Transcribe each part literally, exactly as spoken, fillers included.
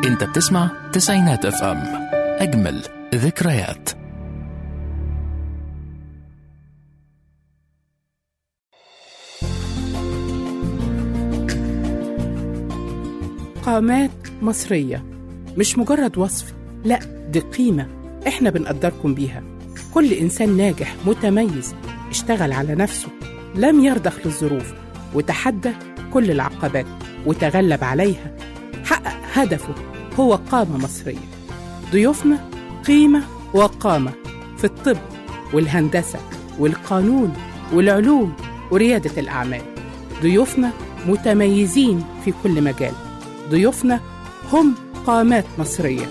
انت بتسمع تسعينات اف ام، اجمل ذكريات. قامات مصرية مش مجرد وصف، لا دي قيمة احنا بنقدركم بيها. كل إنسان ناجح متميز اشتغل على نفسه، لم يرضخ للظروف وتحدى كل العقبات وتغلب عليها، حقق هدفه، هو قامة مصرية. ضيوفنا قيمة وقامة في الطب والهندسة والقانون والعلوم وريادة الأعمال. ضيوفنا متميزين في كل مجال. ضيوفنا هم قامات مصرية.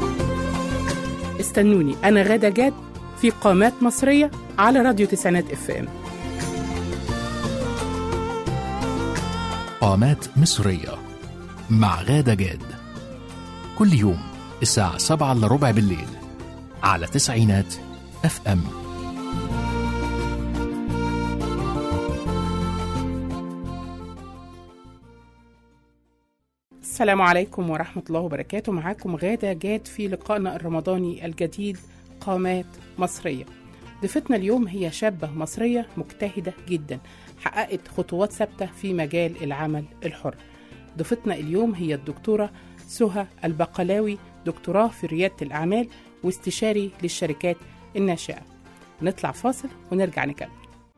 استنوني أنا غادة جاد في قامات مصرية على راديو تسعينات اف ام. قامات مصرية مع غادة جاد، كل يوم الساعة سبعة إلا ربع بالليل على تسعينات اف ام. السلام عليكم ورحمة الله وبركاته. معاكم غادة جاد في لقائنا الرمضاني الجديد قامات مصرية. ضيفتنا اليوم هي شابة مصرية مجتهدة جدا، حققت خطوات ثابتة في مجال العمل الحر. ضيفتنا اليوم هي الدكتورة سهى البقلاوي، دكتوراه في ريادة الأعمال واستشاري للشركات الناشئة. نطلع فاصل ونرجع نكمل.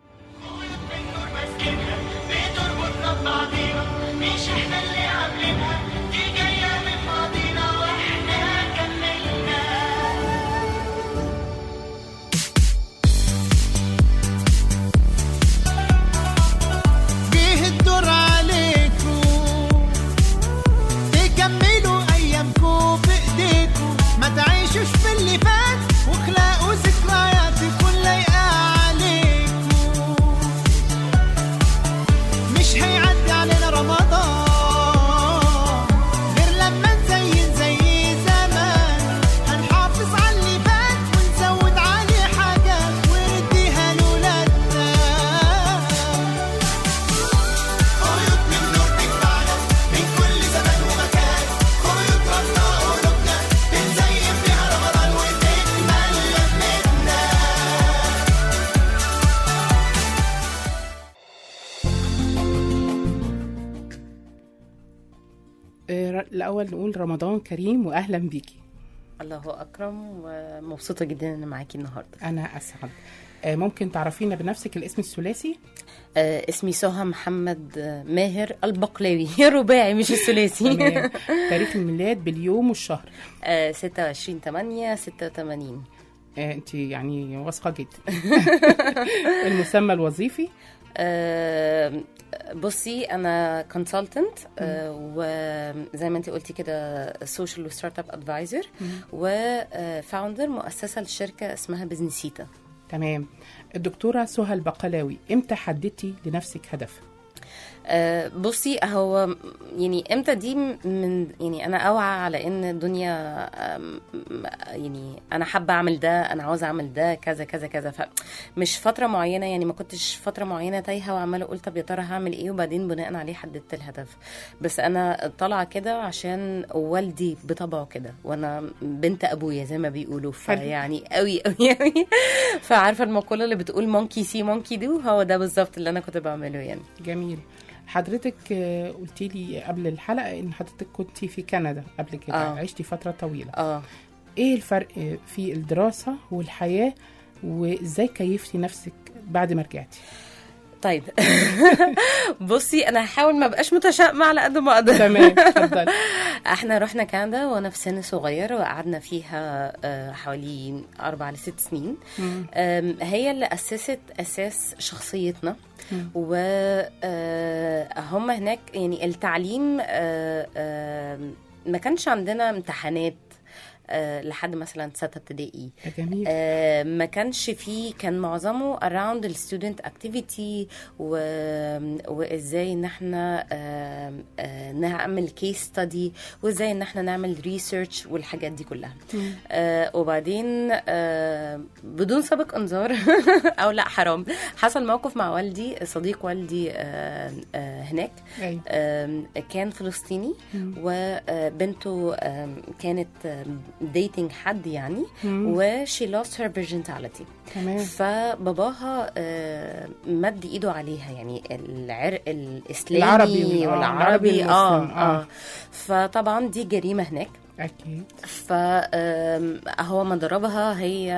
الأول نقول رمضان كريم وأهلا بيكي. الله أكرم، ومبسوطة جدا أن معاكي النهاردة. أنا أسعد. ممكن تعرفينا بنفسك الاسم الثلاثي؟ آه اسمي سهى محمد ماهر البقلاوي. رباعي مش الثلاثي. تاريخ الميلاد باليوم والشهر؟ آه ستة وعشرين ثمانية ستة وثمانين. آه انت يعني واثقة جدا. المسمى الوظيفي؟ آه بصي انا كونسلتنت، آه وزي ما انت قلتي كده سوشيال وستارت اب ادفايزر، وفاوندر مؤسسه للشركه اسمها بزنسيتا. تمام. الدكتوره سهى البقلاوي، امتى حددتي لنفسك هدف؟ أه بصي هو يعني امتى دي من يعني انا اوعى على ان الدنيا يعني انا حابه اعمل ده، انا عاوزه اعمل ده كذا كذا كذا، فمش فتره معينه، يعني ما كنتش فتره معينه تايهه وعماله اقول طب يا ترى هعمل ايه، وبعدين بناء عليه حددت الهدف. بس انا طالعه كده عشان والدي بطبعه كده، وانا بنت ابويا زي ما بيقولوا، فيعني قوي قوي قوي. فعارفه المقوله اللي بتقول مونكي سي مونكي دو، هو ده بالظبط اللي انا كنت بعمله يعني. جميل. حضرتك قلتي لي قبل الحلقة ان حضرتك كنتي في كندا قبل كده، آه. عشتي فترة طويلة. اه ايه الفرق في الدراسة والحياة، وازاي كيفتي نفسك بعد ما رجعتي؟ طيب بصي انا هحاول ما بقاش متشائمه على قد ما اقدر. تمام، اتفضلي. احنا رحنا كندا وانا في سن صغير، وقعدنا فيها حوالي اربع لست سنين. هي اللي اسست اساس شخصيتنا، وهم هناك يعني التعليم ما كانش عندنا امتحانات، آه لحد مثلا ستة ابتدائي. جميل. آه ما كانش فيه، كان معظمه around the student activity و... وازاي ان احنا آه آه نعمل case study وازاي ان احنا نعمل research والحاجات دي كلها. آه وبعدين آه بدون سابق انذار او لا حرام، حصل موقف مع والدي، صديق والدي آه آه هناك. أيوة. آه كان فلسطيني وبنته آه كانت dating حد يعني، و she lost her virginity. تمام. فباباها آه مد ايده عليها، يعني العرق الاسلامي العربي والعربي اه اه, آه. فطبعا دي جريمه هناك أكيد. فهو ما ضربها، هي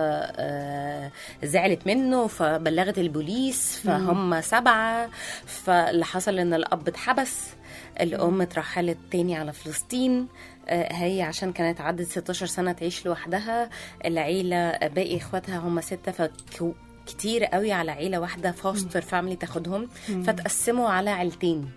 زعلت منه فبلغت البوليس، فهم سبعة. فاللي حصل ان الأب اتحبس، الأم اترحلت تاني على فلسطين، هي عشان كانت عدت ستاشر سنة تعيش لوحدها. العيلة باقي اخواتها هم ستة، فكو كتير قوي على عيلة واحدة فاستر فاميلي تاخدهم، فتقسموا على عيلتين.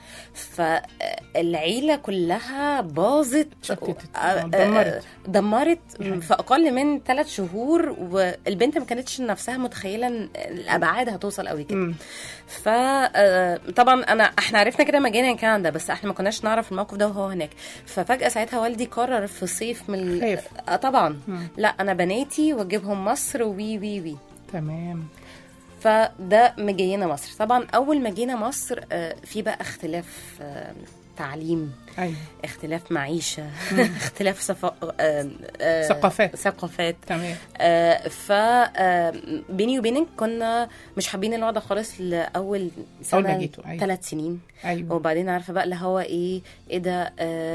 فالعيلة كلها باظت، دمرت دمرت في أقل من ثلاث شهور، والبنت ما كانتش نفسها متخيلة ان الأبعاد هتوصل قوي كده. فطبعا أنا احنا عرفنا كده مجانا كندا، بس احنا ما كناش نعرف الموقف ده وهو هناك. ففجأة ساعتها والدي قرر في الصيف من خيف. طبعا مم. لا أنا بناتي واجيبهم مصر وي وي وي تمام. فده مجينا مصر. طبعا اول ما جينا مصر في بقى اختلاف تعليم، أيوة. اختلاف معيشه، اختلاف صفا... ثقافات ثقافات تمام. ف بيني وبينك كنا مش حابين الوضع خالص لاول سنه أيوة. ثلاث سنين. أيوة. وبعدين عارفه بقى اللي هو ايه ايه ده،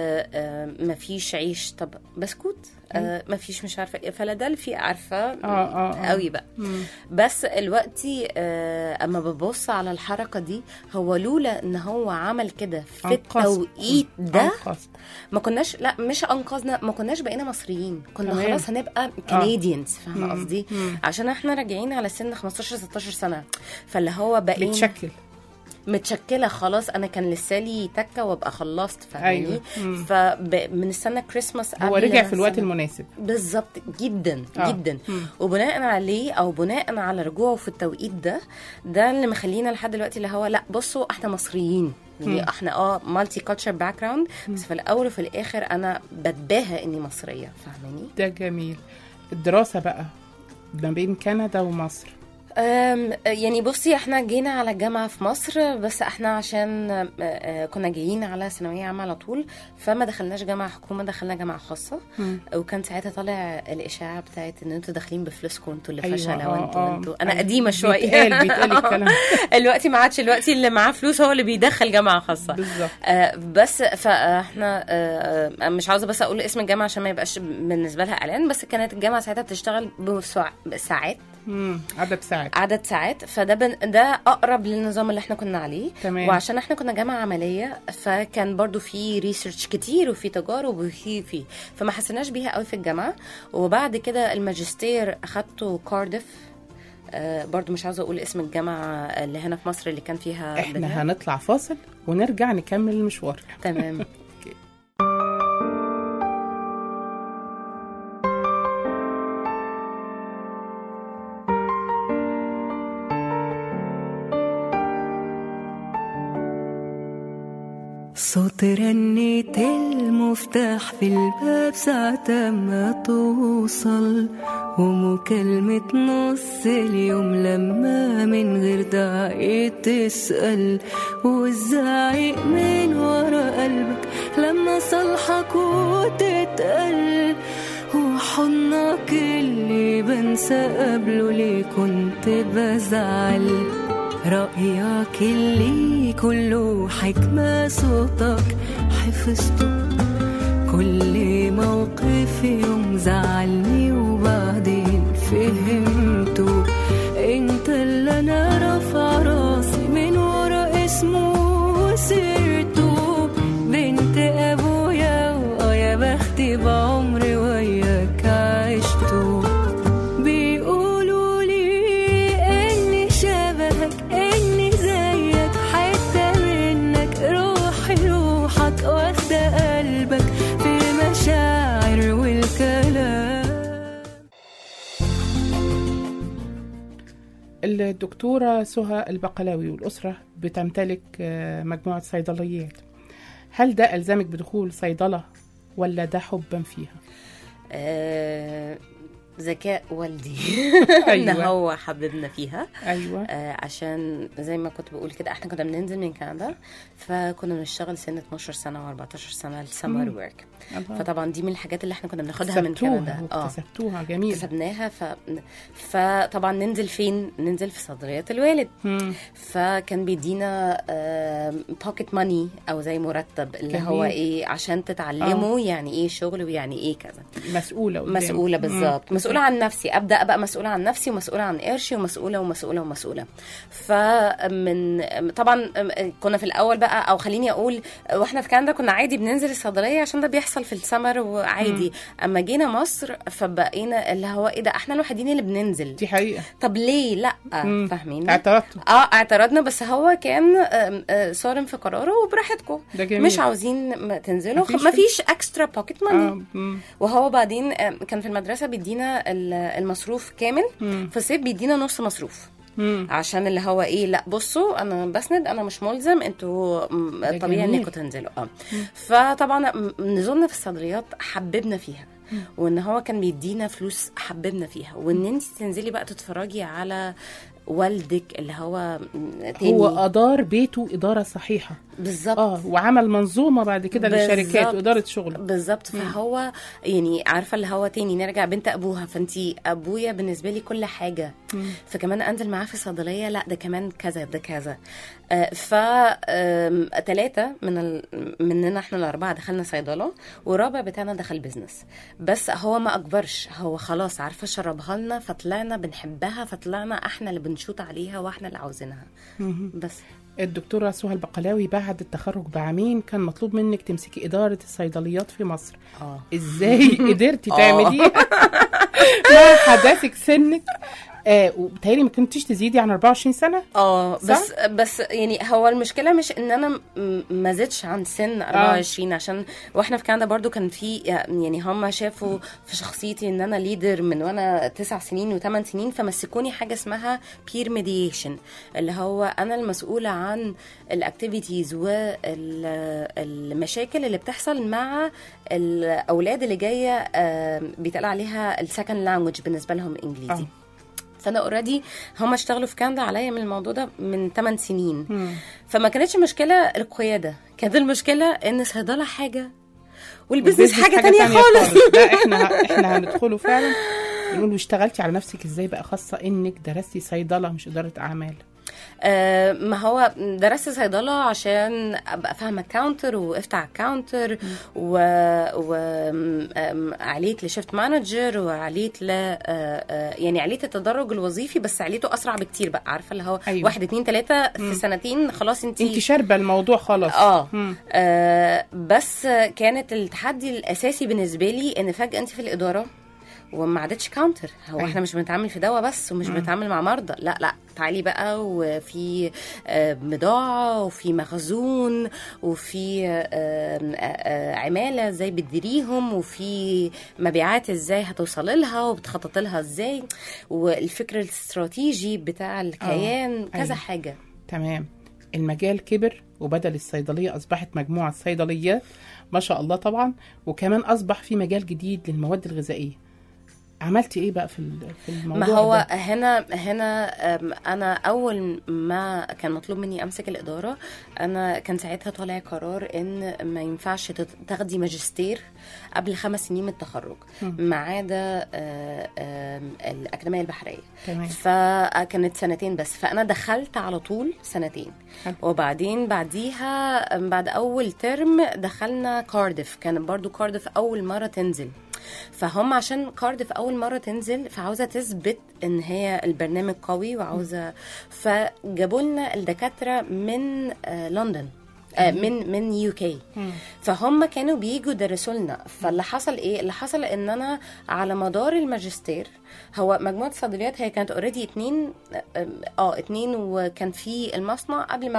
مفيش عيش، طب بسكوت، آه ما فيش مش عارفه ايه، فلادلفي عارفه آه آه آه. قوي بقى. مم. بس الوقتي آه اما ببص على الحركه دي، هو لولا ان هو عمل كده في التوقيت ده أنقذ. ما كناش، لا مش انقذنا، ما كناش بقينا مصريين، كنا تمام. خلاص هنبقى كنديانز. آه. فاهمه قصدي؟ عشان احنا راجعين على سن خمستاشر ستاشر سنه، فاللي هو بقينا بتشكل متشكله خلاص. انا كان لسالي تكه وابقى خلصت، فاهماني؟ أيوة. فمن السنه كريسماس هو رجع في الوقت المناسب بالظبط جدا. آه. جدا. مم. وبناء عليه او بناء على رجوعه في التوقيت ده، ده اللي مخلينا لحد دلوقتي اللي هو لا بصوا احنا مصريين، يعني احنا اه مالتي كلتشر باك جراوند، بس في الاول وفي الاخر انا بتباهى اني مصريه، فاهماني؟ ده جميل. الدراسه بقى ما بين كندا ومصر، يعني بصي احنا جينا على الجامعة في مصر، بس احنا عشان كنا جايين على ثانوية عامة على طول، فما دخلناش جامعة حكومة، دخلنا جامعة خاصة. م. وكان ساعتها طالع الإشاعة بتاعت ان انتوا داخلين بفلوسكم، انتوا اللي فشلة. أيوة. وانتوا انتوا انا أيوة. قديمة شوية. بيتقال بيتقال الكلام. الوقت ما عادش، الوقت اللي معاه فلوس هو اللي بيدخل جامعة خاصة. بالظبط. آه بس فاحنا آه مش عاوزة بس اقول اسم الجامعة عشان ما يبقاش بالنسبة لها اعلان، بس كانت الجامعة ساعتها بتشتغل بساعات، امم عدد ساعات عدد ساعات فده بن... ده اقرب للنظام اللي احنا كنا عليه. تمام. وعشان احنا كنا جامعه عمليه، فكان برضو في ريسيرش كتير وفي تجارب وفي في فما حسناش بيها قوي في الجامعه. وبعد كده الماجستير اخدته كارديف، آه برضو مش عاوزه اقول اسم الجامعه اللي هنا في مصر اللي كان فيها. احنا بناء. هنطلع فاصل ونرجع نكمل المشوار. تمام. صوت رنة المفتاح في الباب ساعة ما توصل، ومكالمة نص اليوم لما من غير داعي تسأل، والزعيق من ورا قلبك لما صالحك وتتقل، وحضنك اللي بنسى قبله ليه كنت بزعل، رأيك اللي كله حكمة صوتك حفظته، كل موقف يوم زعلني وبعدين فهمته، انت اللي انا رافع راسي من ورا اسمه وسيرته، بنت ابويا ويا بختي بعمري وياك عشته، بيقولوا لي اني شبهك اني زيك حتى منك، روحي روحك واخدة قلبك في مشاعر والكلام الدكتورة سهى البقلاوي والأسرة بتمتلك آه، مجموعة صيدليات، هل ده ألزمك بدخول صيدلة ولا ده حبا فيها؟ آه، ذكاء والدي أيوة. ان هو حببنا فيها. أيوة. آه عشان زي ما كنت بقول كده احنا كنا بننزل من كندا، فكنا بنشتغل سنة اتناشر سنة واربعتاشر سنة السمر ورك. فطبعا دي من الحاجات اللي احنا كنا بناخدها من كندا. اه اكتسبتوها. جميل. اكتسبناها. ف... فطبعا ننزل فين؟ ننزل في صيدليات الوالد. مم. فكان بيدينا بوكيت آه ماني او زي مرتب اللي جميل. هو ايه عشان تتعلموا آه. يعني ايه شغل ويعني ايه كذا. مسؤولة قدام. مسؤولة بالظبط. مسؤولة عن نفسي، ابدا ابقى مسؤولة عن نفسي ومسؤولة عن قرشي ومسؤولة ومسؤولة ومسؤولة. فمن طبعا كنا في الاول بقى، او خليني اقول واحنا في كندا كنا عادي بننزل الصيدليه عشان ده بيحصل في السمر وعادي. م. اما جينا مصر فبقينا اللي هو ايه ده احنا الوحيدين اللي بننزل. دي حقيقه. طب ليه لا؟ فاهمين؟ اعترضتوا. اه اعترضنا، بس هو كان صارم في قراره وبراحتكم، مش عاوزين تنزلوا، ما فيش اكسترا بوكيت ماني. وهو بعدين كان في المدرسه بيدينا المصروف كامل، في الصيف بيدينا نص مصروف. مم. عشان اللي هو ايه لا بصوا انا بسند، انا مش ملزم، انتوا طبيعي انكم تنزلوا. اه فطبعا نزلنا في الصيدليات حببنا فيها. مم. وان هو كان بيدينا فلوس حببنا فيها، وان انت تنزلي بقى تتفرجي على والدك اللي هو تاني. هو أدار بيته إدارة صحيحة بالظبط. اه وعمل منظومة بعد كده للشركات وإدارة شغل بالظبط. فهو يعني عارفة اللي هو تاني نرجع بنت أبوها، فانتي أبويا بالنسبة لي كل حاجة. مم. فكمان أنزل معاه في الصيدلية لا ده كمان كذا ده كذا. آه فتلاتة من ال... مننا احنا الأربعة دخلنا صيدلة، والرابع بتاعنا دخل بيزنس. بس هو ما أكبرش، هو خلاص عارفة شربها لنا فطلعنا بنحبها، فطلعنا احنا اللي بنشوط عليها واحنا اللي عاوزينها. بس الدكتورة سهى البقلاوي بعد التخرج بعامين كان مطلوب منك تمسكي إدارة الصيدليات في مصر. اه ازاي قدرتي تعمليها مع حداثك سنك؟ آه وبتهيألي ما كنتيش تزيدي عن أربعة وعشرين سنة. اه بس بس يعني هو المشكله مش ان انا ما زدتش عن سن أربعة وعشرين. آه. عشان واحنا في كندا برضو كان في يعني هم شافوا في شخصيتي ان انا ليدر من وانا تسع سنين وثمان سنين، فمسكوني حاجه اسمها بير ميديشن، اللي هو انا المسؤوله عن الاكتيفيتيز والمشاكل اللي بتحصل مع الاولاد اللي جايه بيتقال عليها السكند لانجويج بالنسبه لهم انجليزي. آه. فانا اوريدي هم اشتغلوا في كندا عليا من الموضوع ده من ثمان سنين. مم. فما كانتش مشكله القياده، كانت المشكله ان صيدله حاجه والبيزنس حاجه, حاجة تانية, تانية خالص. لا احنا احنا هندخله فعلا نقول اشتغلتي على نفسك ازاي بقى، خاصه انك درستي صيدله مش اداره اعمال. آه ما هو درست صيدله عشان ابقى فاهمه كاونتر، وقفت على الكاونتر وعليت لشيفت مانجر، وعليت ل آه يعني عليت التدرج الوظيفي، بس عليته اسرع بكتير بقى، عارفه اللي هو أيوة. واحد اتنين تلاته في سنتين خلاص انت انت شاربه الموضوع خلاص. آه, اه بس كانت التحدي الاساسي بالنسبه لي ان فجاه انت في الاداره وما عادتش كاونتر. هو أيه. احنا مش بنتعامل في دواء بس، ومش بنتعامل مع مرضى، لا لا تعالي بقى، وفي بضاعه وفي مخزون وفي عماله ازاي بتديريهم، وفي مبيعات ازاي هتوصل لها وبتخطط لها ازاي، والفكر الاستراتيجي بتاع الكيان. كذا أيه. حاجه. تمام. المجال كبر، وبدل الصيدليه اصبحت مجموعه صيدليات ما شاء الله طبعا، وكمان اصبح في مجال جديد للمواد الغذائيه. عملتي ايه بقى في في الموضوع ده؟ ما هو ده؟ هنا هنا انا اول ما كان مطلوب مني امسك الاداره، انا كان ساعتها طالع قرار ان ما ينفعش تاخدي ماجستير قبل خمس سنين من التخرج، ما عدا الاكاديميه البحريه. تمام. فكانت سنتين بس، فانا دخلت على طول سنتين. حلو. وبعدين بعديها بعد اول ترم دخلنا كارديف، كان برضو كارديف اول مره تنزل، فهم عشان كارديف اول مره تنزل فعاوزه تثبت ان هي البرنامج قوي، وعاوزه فجابوا لنا الدكاتره من آه لندن، آه من من يو كي، فهم كانوا بييجوا يدرسوا لنا. فاللي حصل ايه؟ اللي حصل ان انا على مدار الماجستير، هو مجموعه الصيدليات هي كانت اوريدي اتنين اه اتنين وكان في المصنع قبل ما ابدا.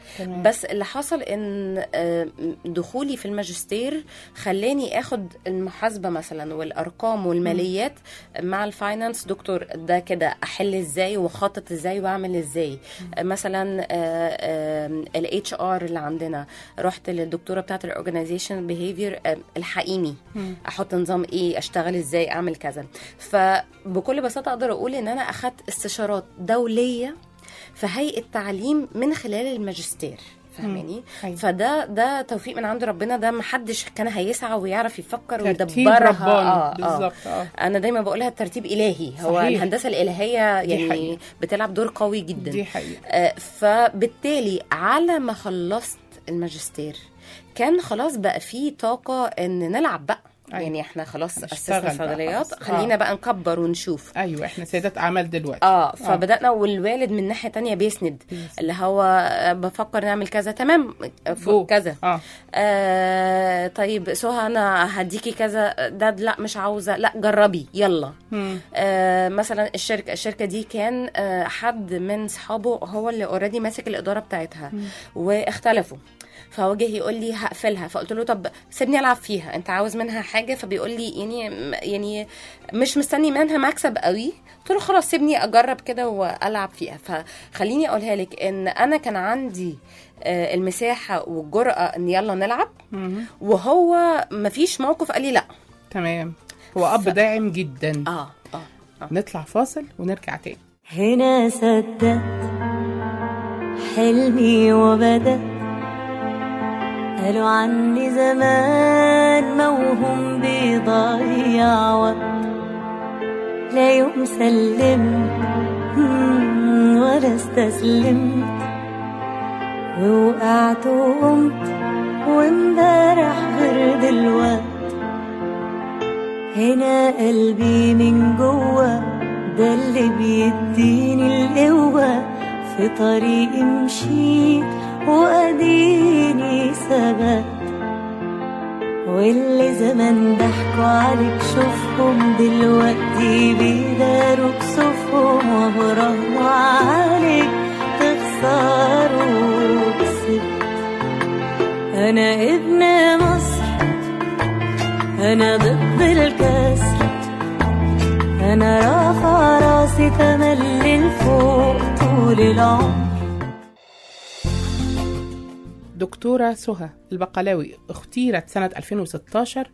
تمام. بس اللي حصل ان آه، دخولي في الماجستير خلاني اخد المحاسبه مثلا والارقام والماليات مع الفاينانس. دكتور ده كده احل ازاي واخطط ازاي واعمل ازاي. آه، مثلا الاتش ار اللي عندنا، رحت للدكتوره بتاعه الاورجنايزيشن بيهيفير، الحقيني احط نظام ايه، اشتغل ازاي، اعمل كذا. فبكل بساطه اقدر اقول ان انا اخدت استشارات دوليه في هيئه تعليم من خلال الماجستير، فاهماني؟ فده ده توفيق من عند ربنا، ده محدش كان هيسعى ويعرف يفكر ويدبرها. اه بالظبط. اه انا دايما بقولها الترتيب الهي. هو صحيح. الهندسه الالهيه يعني بتلعب دور قوي جدا. دي حقيقة. آه فبالتالي على ما خلصت الماجستير كان خلاص بقى فيه طاقه ان نلعب بقى. أيوة. يعني احنا خلاص اسسنا صيدليات، خلينا آه. بقى نكبر ونشوف. ايوه احنا سيدات اعمال دلوقتي. اه فبدانا آه. والوالد من ناحيه تانية بيسند، بيسند. اللي هو بفكر نعمل كذا، تمام فوق كذا. آه. آه طيب سهى انا هديكي كذا، ده لا مش عاوزه، لا جربي يلا. آه مثلا الشركه الشركه دي كان آه حد من صحابه هو اللي اوريدي ماسك الاداره بتاعتها. مم. واختلفوا، فوجه يقول لي هقفلها، فقلت له طب سيبني العب فيها، انت عاوز منها حاجه؟ فبيقول لي يعني يعني مش مستني منها مكسب قوي. قلت له خلاص سيبني اجرب كده والعب فيها. فخليني اقولها لك ان انا كان عندي المساحه والجرأه ان يلا نلعب، وهو مفيش موقف قال لي لا. تمام. هو اب ف... داعم جدا. اه اه, آه. نطلع فاصل ونرجع تاني. هنا صدقت حلمي وبدأ، قالوا عني زمان موهوم بيضيع وقت، لا يوم سلمت ولا استسلمت، ووقعت وقمت وامبارح غير دلوقت. هنا قلبي من جوه ده اللي بيديني القوة، في طريقي مشيت وأديني ثبت، واللي زمان ضحكوا عليك شوفهم دلوقتي بيداروا كسوفهم، وبراهنوا عليك تخسروا كسبت. أنا ابن مصر، أنا ضد الكسر، أنا رافع راسي تملي لفوق طول العمر. دكتورة سهى البقلاوي اختيرت سنة ألفين وستاشر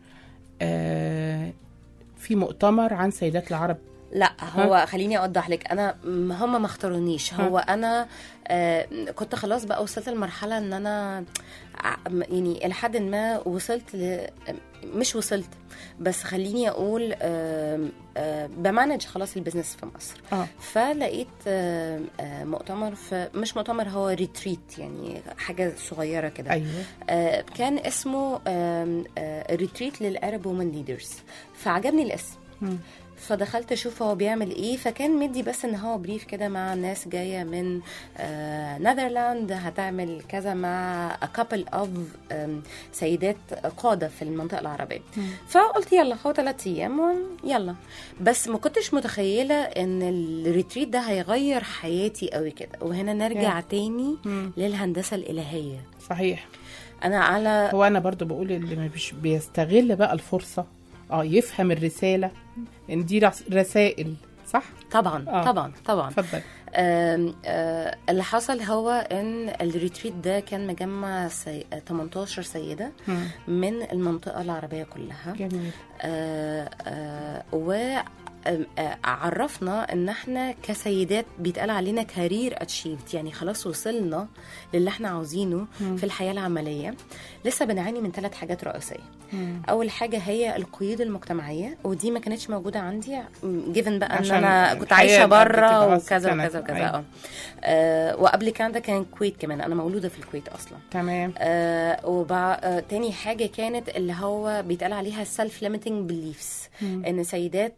في مؤتمر عن سيدات العرب. لا هو ها؟ خليني اوضح لك، انا هم ما اختارونيش. هو ها؟ انا آه كنت خلاص بقى وصلت لمرحله ان انا يعني لحد ما وصلت ل... مش وصلت بس خليني اقول آه آه بمانج خلاص البيزنس في مصر. آه. فلقيت آه آه مؤتمر، في مش مؤتمر، هو ريتريت يعني حاجه صغيره كده. أيوة. آه كان اسمه آه آه ريتريت للارب وومن ليدرز، فعجبني الاسم. م. فدخلت اشوف هو بيعمل ايه. فكان مدي بس ان هو بريف كده مع ناس جايه من آه نذرلاند، هتعمل كذا مع a couple of سيدات قاده في المنطقه العربيه. م. فقلت يلا هو ثلاث ايام يلا، بس ما كنتش متخيله ان الريتريت ده هيغير حياتي قوي كده. وهنا نرجع yeah. تاني م. للهندسه الالهيه. صحيح. انا على هو انا برضو بقول اللي مش بيستغل بقى الفرصه اه يفهم الرساله ان دي رسائل، صح؟ طبعا آه. طبعا طبعا. اتفضل. آه آه اللي حصل هو ان الريتريت ده كان مجمع سي... تمنتاشر سيده م. من المنطقه العربيه كلها. جميل. آه آه و عرفنا ان احنا كسيدات بيتقال علينا كارير اتشيفد، يعني خلاص وصلنا للي احنا عاوزينه مم. في الحياه العمليه. لسه بنعاني من ثلاث حاجات رئيسيه. مم. اول حاجه هي القيود المجتمعيه، ودي ما كانتش موجوده عندي جيفن بقى ان انا كنت عايشه بره وكذا وكذا وكذا. اه آه وقبل كده كان الكويت كمان، انا مولوده في الكويت اصلا. تمام. آه وبع... آه تاني حاجه كانت اللي هو بيتقال عليها السلف ليميتنج بليفز، ان سيدات بتبقى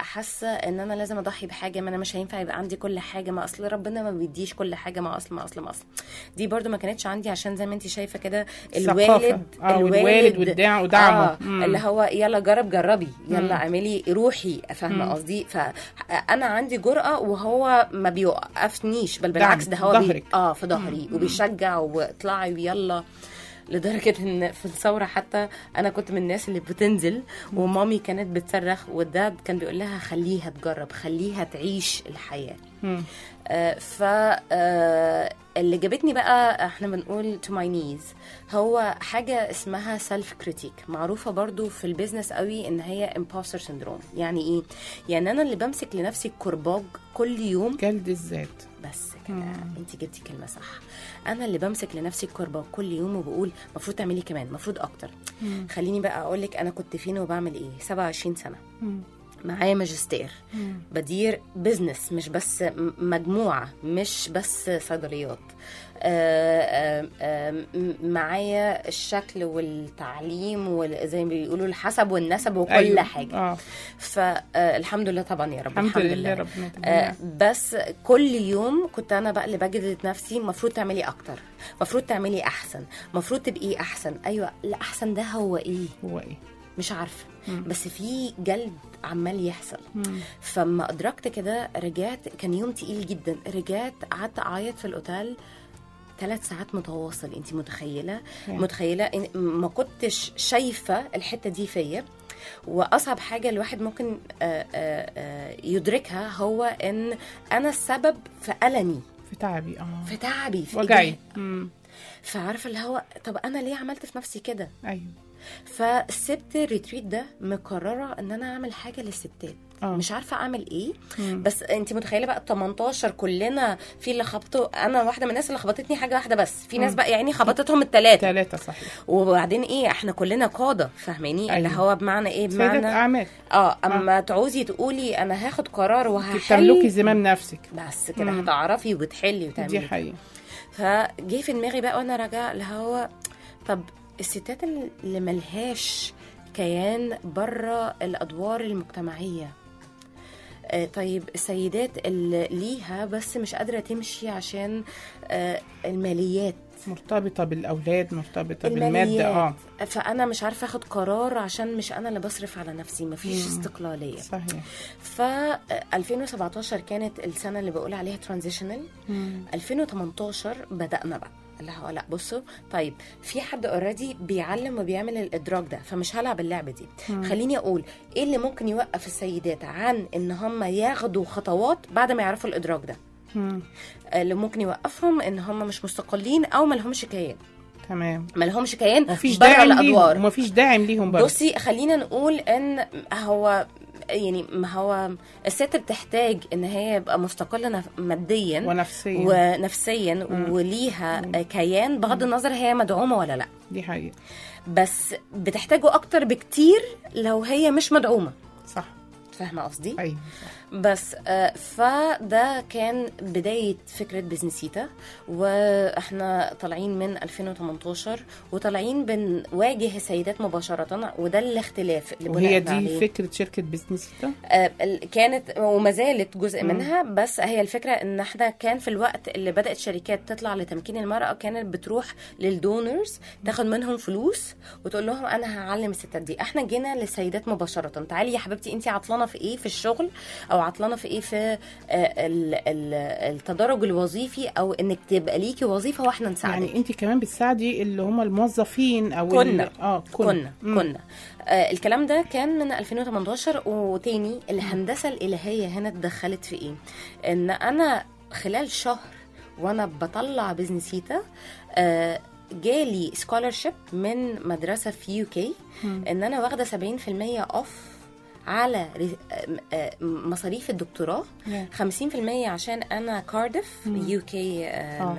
حاسه ان انا لازم اضحي بحاجه، ما انا مش هينفع يبقى عندي كل حاجه، ما اصل ربنا ما بيديش كل حاجه، ما اصل ما اصل ما اصل دي برضو ما كانتش عندي، عشان زي ما انت شايفه كده الوالد آه الوالد ودعمه ودعمه آه اللي هو يلا جرب جربي يلا اعملي روحي، فاهمه قصدي؟ فانا عندي جرأة وهو ما بيوقفنيش، بل بالعكس ده هو بي... اه في ظهري وبيشجع واطلعي ويلا. لدرجة ان في الثورة حتى انا كنت من الناس اللي بتنزل ومامي كانت بتصرخ والداد كان بيقول لها خليها تجرب، خليها تعيش الحياة. آه ف آه اللي جابتني بقى احنا بنقول to my knees هو حاجة اسمها self critique، معروفة برضو في البيزنس قوي ان هي imposter syndrome. يعني ايه؟ يعني انا اللي بمسك لنفسي الكرباج كل يوم، جلد الذات. بس كده انت جبتي كلمة صح. انا اللي بمسك لنفسي الكرباج كل يوم وبقول مفروض تعملي كمان، مفروض اكتر. مم. خليني بقى اقولك انا كنت فين وبعمل ايه. سبعة وعشرين سنة، مم. معايا ماجستير، مم. بدير بيزنس، مش بس مجموعة، مش بس صيدليات، آآ آآ معايا الشكل والتعليم وزي ما بيقولوا الحسب والنسب وكل أيوة. حاجة. آه. فالحمد لله طبعا يا رب، الحمد, الحمد لله, لله. آه بس كل يوم كنت أنا بقى اللي بجد نفسي مفروض تعملي أكتر، مفروض تعملي أحسن، مفروض تبقي أحسن. أيوة الأحسن ده هو إيه؟ هو إيه؟ مش عارفة. مم. بس في جلد عمال يحصل. مم. فما أدركت كده رجعت، كان يوم تقيل جدا، رجعت قعدت أعيط في الأوتيل ثلاث ساعات متواصل. انتي متخيلة؟ yeah. متخيلة ما كنتش شايفة الحتة دي فيا. وأصعب حاجة الواحد ممكن آآ آآ يدركها هو ان انا السبب في ألمي، في تعبي اه في تعبي في وجعي. فعارفة اللي هو طب انا ليه عملت في نفسي كده؟ ايوه. فسبت الريتريت ده مقررة ان انا اعمل حاجة للستات. أوه. مش عارفة اعمل ايه. مم. بس انت متخيلة بقى تمنتاشر كلنا في اللي خبطوا، انا واحدة من الناس اللي خبطتني حاجة واحدة بس، في ناس بقى يعني خبطتهم الثلاثة ثلاثة صحيح. وبعدين ايه احنا كلنا قادة، فاهماني؟ أيوه. اللي هو بمعنى ايه؟ بمعنى اعمال اه اما آه. تعوزي تقولي انا هاخد قرار وهحل، تملكي زمام نفسك بس كده هتعرفي وتحلي وتعملي. دي حقيقة. فجي في دماغي بقى وانا راجعه اللي هو طب الستات اللي ملهاش كيان بره الادوار المجتمعيه، آه طيب السيدات اللي ليها بس مش قادره تمشي عشان آه الماليات، مرتبطه بالاولاد، مرتبطه بالماده. اه فانا مش عارفه اخد قرار عشان مش انا اللي بصرف على نفسي، مفيش مم. استقلاليه. صحيح. ف ألفين وسبعتاشر كانت السنه اللي بقول عليها ترانزيشنال. ألفين وتمنتاشر بدانا بقى اللي هو لا بصوا طيب في حد اوريدي بيعلم وبيعمل الادراك ده، فمش هلعب اللعبه دي. مم. خليني اقول ايه اللي ممكن يوقف السيدات عن ان هم ياخدوا خطوات بعد ما يعرفوا الادراك ده. مم. اللي ممكن يوقفهم ان هم مش مستقلين او ما لهمش كيان. تمام. ما لهمش كيان، مفيش داعم ليهم، ومفيش داعم ليهم برضه. بصي خلينا نقول ان هو يعني ما هو الست بتحتاج ان هي يبقى مستقله ماديا ونفسيا ونفسيا مم. وليها مم. كيان بغض النظر هي مدعومه ولا لا. دي حقيقه. بس بتحتاجه اكتر بكتير لو هي مش مدعومه. صح. فاهمه قصدي؟ ايوه. بس آه فده كان بدايه فكره بيزنسيتا، واحنا طالعين من ألفين وتمنتاشر وطالعين بنواجه السيدات مباشره، وده الاختلاف اللي وهي دي عليه. فكره شركه بيزنسيتا آه كانت وما زالت جزء مم. منها. بس هي الفكره ان احنا كان في الوقت اللي بدات شركات تطلع لتمكين المراه كانت بتروح للدونرز تاخد منهم فلوس وتقول لهم انا هعلم الستات دي. احنا جينا للسيدات مباشره، تعالي يا حبيبتي انت عطلانه في ايه في الشغل، او عطلانه في ايه في التدرج الوظيفي، او انك تبقى ليكي وظيفه واحنا نساعدك. يعني انت كمان بتساعدي اللي هم الموظفين او كنا اه كنا كنا, كنا. آه الكلام ده كان من ألفين وتمنتاشر. وتاني الهندسه الالهيه هنا اتدخلت في ايه؟ ان انا خلال شهر وانا بطلع بيزنسيتا آه جالي سكولرشيب من مدرسه في يوكي ان انا واخده سبعين في المية اوف على مصاريف الدكتوراه، خمسين في المية عشان أنا كارديف يو كي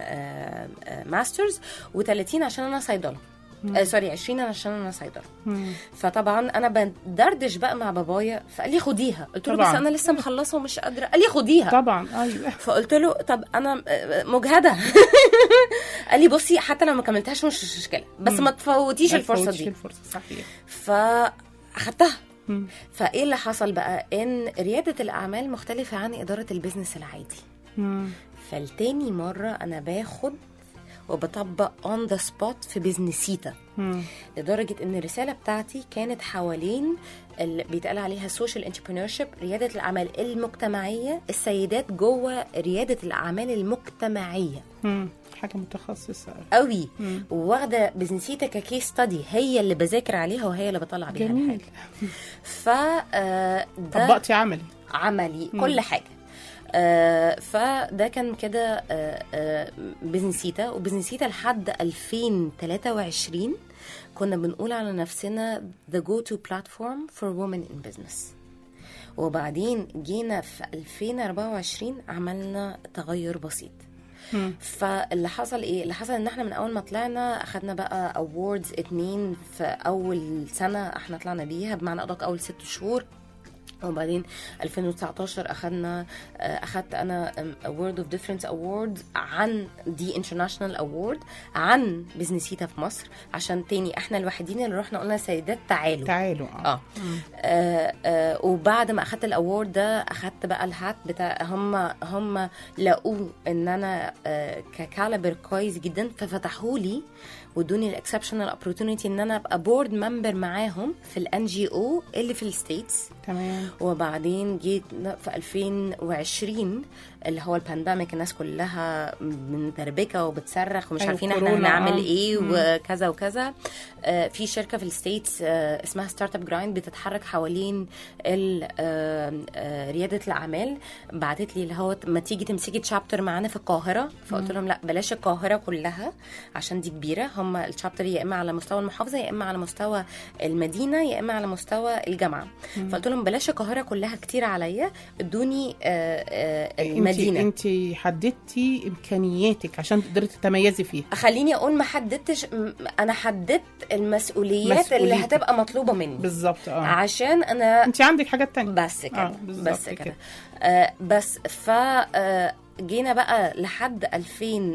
ماسترز، وثلاثين عشان أنا صيدلة. آه سوري عشرين عشان أنا صيدلة. فطبعا أنا بدردش بقى مع بابايا، فقال لي خديها. قلت له بس أنا لسه مخلصة ومش قادرة. قال لي خديها طبعا. أيوة. فقلت له طب أنا مجهدة. قال لي بصي حتى لو ما كملتهاش مش مشكلة، بس ما تفوتيش الفرصة دي. الفرصة صحيح. فأخدتها فايه اللي حصل بقى؟ ان رياده الاعمال مختلفه عن اداره البيزنس العادي. مم. فالتاني مره انا باخد وبطبق on the spot في بيزنسيتا، لدرجة ان الرسالة بتاعتي كانت حوالين اللي بيتقال عليها social entrepreneurship، ريادة الأعمال المجتمعية، السيدات جوه ريادة الأعمال المجتمعية. مم. حاجة متخصصة قوي، وواخدة بيزنسيتا ككيس ستادي، هي اللي بذاكر عليها وهي اللي بطلع بيها الحاجة. ف طبقتي عملي عملي مم. كل حاجة. آه فده كان كده آه آه بيزنسيتا. وبيزنسيتا لحد ألفين وثلاثة وعشرين كنا بنقول على نفسنا the go-to platform for women in business. وبعدين جينا في ألفين وأربعة وعشرين عملنا تغير بسيط. م. فاللي حصل ايه؟ اللي حصل ان احنا من اول ما طلعنا اخدنا بقى awards اتنين في اول سنة احنا طلعنا بيها، بمعنى ادق اول ست شهور. وبعدين ألفين وتسعتاشر أخذنا أخذت أنا World of Difference Award عن دي International Award عن بيزنسيتا في مصر، عشان تاني إحنا الوحيدين اللي رحنا قلنا سيدات تعالوا تعالوا آه. آه, آه وبعد ما أخذت الأورد ده أخذت بقى الهات بتاع هم هم لقوا إن أنا آه ككالبر كويس جدا، ففتحوا لي ودوني الاكسبشنال opportunity ان انا ابقى بورد ممبر معاهم في الان جي او اللي في الستيتس. تمام. وبعدين جيت في ألفين وعشرين اللي هو البانديميك، الناس كلها متربكه وبتصرخ ومش عارفين احنا هنعمل آه. ايه مم. وكذا وكذا. آه في شركه في الستيتس آه اسمها ستارت اب جرايند بتتحرك حوالين آه آه رياده الاعمال، بعتت لي اللي هو ما تيجي تمسكي تشابتر معانا في القاهره. فقلت لهم لا بلاش القاهره كلها عشان دي كبيره، هم الشابتر يا اما على مستوى المحافظه يا اما على مستوى المدينه يا اما على مستوى الجامعه. فقلت لهم بلاش القاهره كلها كتير عليا، ادوني آه آه المدينه. انت حددتي امكانياتك عشان تقدري تتميزي فيها. خليني اقول ما حددتش، انا حددت المسؤوليات مسؤولية. اللي هتبقى مطلوبه مني بالظبط اه عشان انا انت عندك حاجات تانية بس كده آه. بس كده آه بس ف آه جينا بقى لحد ألفين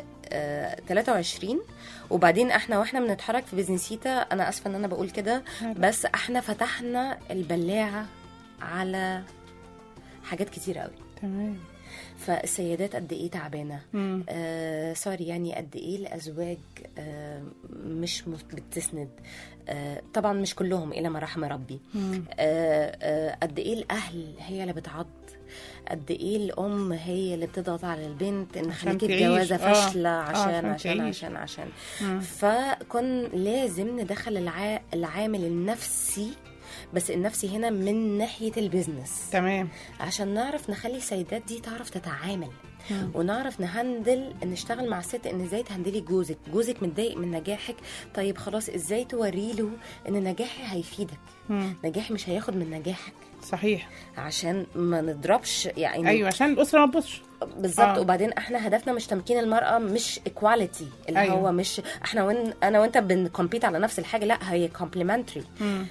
وثلاثة وعشرين وبعدين احنا واحنا بنتحرك في بيزنسيتا، انا اسفه ان انا بقول كده بس احنا فتحنا البلاعه على حاجات كتير قوي. تمام. فالسيدات قد ايه تعبانه، آه سوري يعني قد ايه الازواج آه مش بتسند، آه طبعا مش كلهم الا ما رحم ربي، آه آه قد ايه الاهل هي اللي بتعض، قد ايه الام هي اللي بتضغط على البنت ان خليكي الجوازه فاشله آه. عشان آه عشان عشان عشان, عشان. فكن لازم ندخل الع... العامل النفسي، بس النفسي هنا من ناحيه البيزنس. تمام. عشان نعرف نخلي السيدات دي تعرف تتعامل مم. ونعرف نهندل، نشتغل مع الست ان ازاي تهندلي جوزك جوزك متضايق من نجاحك، طيب خلاص ازاي توري له ان نجاحي هيفيدك، مم. نجاحي مش هياخد من نجاحك. صحيح. عشان ما نضربش يعني. ايوه عشان الاسره ما تبصش بالظبط. آه. وبعدين احنا هدفنا مش تمكين المرأة، مش equality اللي أيوة. هو مش احنا وين انا وانت بنكمبيت على نفس الحاجة، لا هي complementary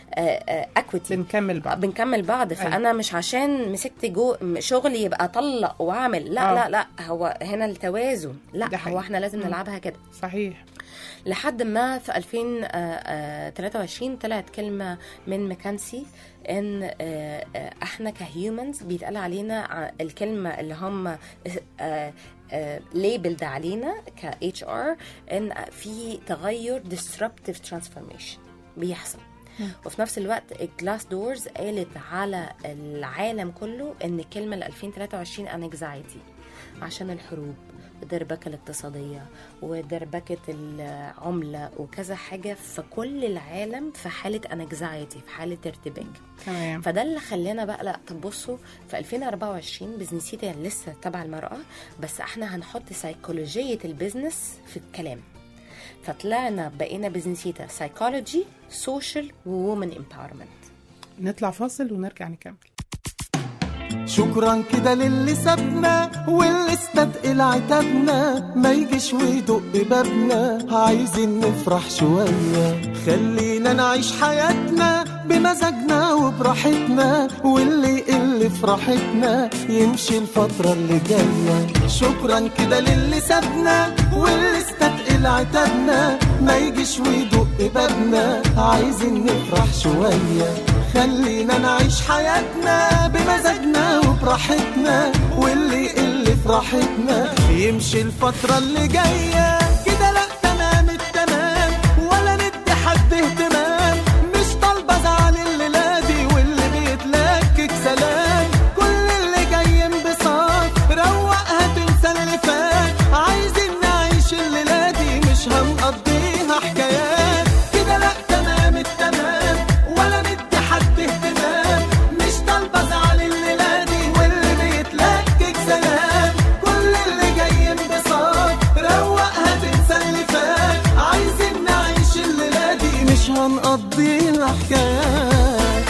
equity، بنكمل بعض بنكمل بعض. أيوة. فانا مش عشان مسكت جو شغلي يبقى اطلق واعمل، لا آه. لا لا هو هنا التوازن، لا هو احنا لازم نلعبها كده. صحيح. لحد ما في ألفين وثلاثة وعشرين طلعت كلمة من ماكنسي ان احنا كهيومنز بيتقال علينا الكلمة اللي هم ليبلد علينا ك إتش آر ان في تغير disruptive transformation بيحصل. وفي نفس الوقت الجلاس دورز قالت على العالم كله ان الكلمة ل ألفين وثلاثة وعشرين anxiety عشان الحروب والدربكة الاقتصادية ودربكة العملة وكذا حاجة، في كل العالم في حالة anxiety، في حالة ارتباك. تمام. فده اللي خلينا بقى لا تبصوا في ألفين وأربعة وعشرين بيزنسيتا يعني لسه تبع المرأة، بس احنا هنحط سيكولوجية البيزنس في الكلام. فطلعنا بقينا بيزنسيتا سايكولوجي سوشيال وومن امباورمنت. نطلع فاصل ونرجع نكمل. شكرا كده للي سابنا واللي استثقل عتابنا، ما يجيش ويدق ببابنا، عايزين نفرح شوية، خلينا نعيش حياتنا بمزاجنا وبراحتنا، واللي يقل فرحتنا يمشي الفترة اللي جاية. شكرا كده للي سابنا واللي استثقل عتابنا، ما يجيش ويدق ببابنا، عايزين نفرح شوية، خلينا نعيش حياتنا بمزاجنا وبراحتنا، واللي اللي في راحتنا يمشي الفترة اللي جاية كده. لا تمام التمام ولا ندي حد اهتمام، مش طالبة زعل الليلة دي واللي بيتلكك سلام. كل اللي جاي انبساط روقها تنسى اللي فات، عايزين نعيش الليلة دي مش هنقضيها حكايات كده. لا تمام التمام ولا ندي حد اهتمام، مش طالبة زعل الليلة دي واللي بيتلكك سلام. كل اللي جاي انبساط روقها تنسى اللي فات، عايزين نعيش الليلة دي مش هنقضيها حكايات.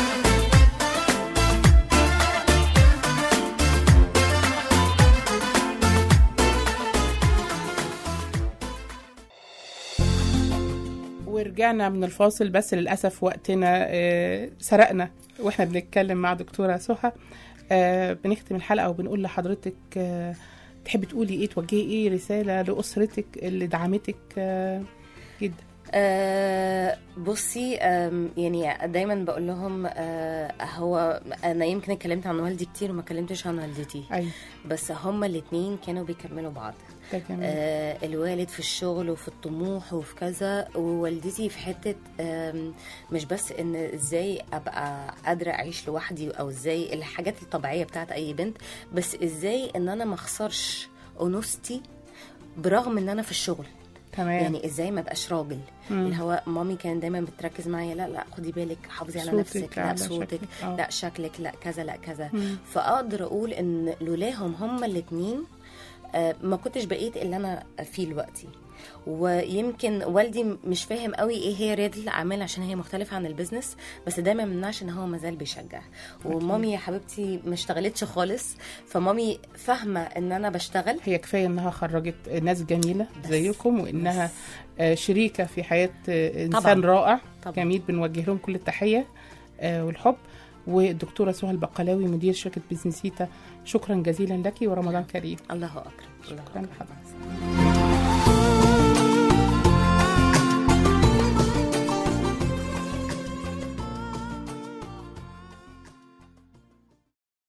ورجعنا من الفاصل، بس للأسف وقتنا آه، سرقنا واحنا بنتكلم مع دكتورة سهى. آه، بنختم الحلقة وبنقول لحضرتك آه، تحبي تقولي ايه، توجهي ايه رسالة لأسرتك اللي دعمتك آه، جدا؟ أه بصي، يعني دايما بقول لهم أه هو انا يمكن اتكلمت عن والدي كتير وما اتكلمتش عن والدتي. أيوة. بس هما الاثنين كانوا بيكملوا بعض. آه الوالد في الشغل وفي الطموح وفي كذا، ووالدتي في حتة مش بس ان ازاي ابقى قادرة اعيش لوحدي او ازاي الحاجات الطبيعية بتاعت اي بنت، بس ازاي ان انا ما اخسرش انوثتي برغم ان انا في الشغل. تمام. يعني ازاي ما بقاش راجل. اللي هو مامي كان دايما بتركز معايا، لا لا خدي بالك، حافظي على نفسك، لا صوتك، لا شكلك، لا كذا لا كذا. مم. فاقدر اقول ان لولاهم هما الاثنين ما كنتش بقيت اللي انا فيه دلوقتي. ويمكن والدي مش فاهم قوي ايه هي رياده الاعمال عشان هي مختلفه عن البيزنس، بس دايما مناش ان هو مازال بيشجع. ومامي يا حبيبتي ما اشتغلتش خالص، فمامي فاهمه ان انا بشتغل. هي كفايه انها خرجت ناس جميله زيكم، وانها بس. شريكه في حياه انسان طبعًا. رائع طبعًا. جميل، بنوجه لهم كل التحيه والحب. والدكتوره سهى البقلاوي مدير شركه بيزنسيتا، شكرا جزيلا لك ورمضان كريم. الله اكبر. شكرا لحضرتك.